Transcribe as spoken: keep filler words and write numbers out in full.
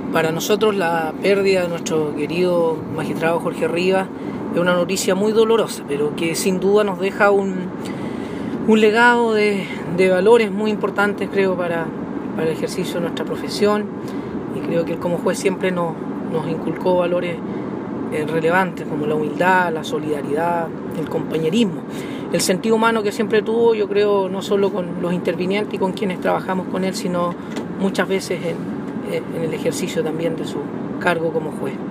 Para nosotros la pérdida de nuestro querido magistrado Jorge Rivas es una noticia muy dolorosa, pero que sin duda nos deja un, un legado de, de valores muy importantes, creo, para, para el ejercicio de nuestra profesión, y creo que él como juez siempre nos, nos inculcó valores eh, relevantes como la humildad, la solidaridad, el compañerismo, el sentido humano que siempre tuvo, yo creo, no solo con los intervinientes y con quienes trabajamos con él, sino muchas veces en en el ejercicio también de su cargo como juez.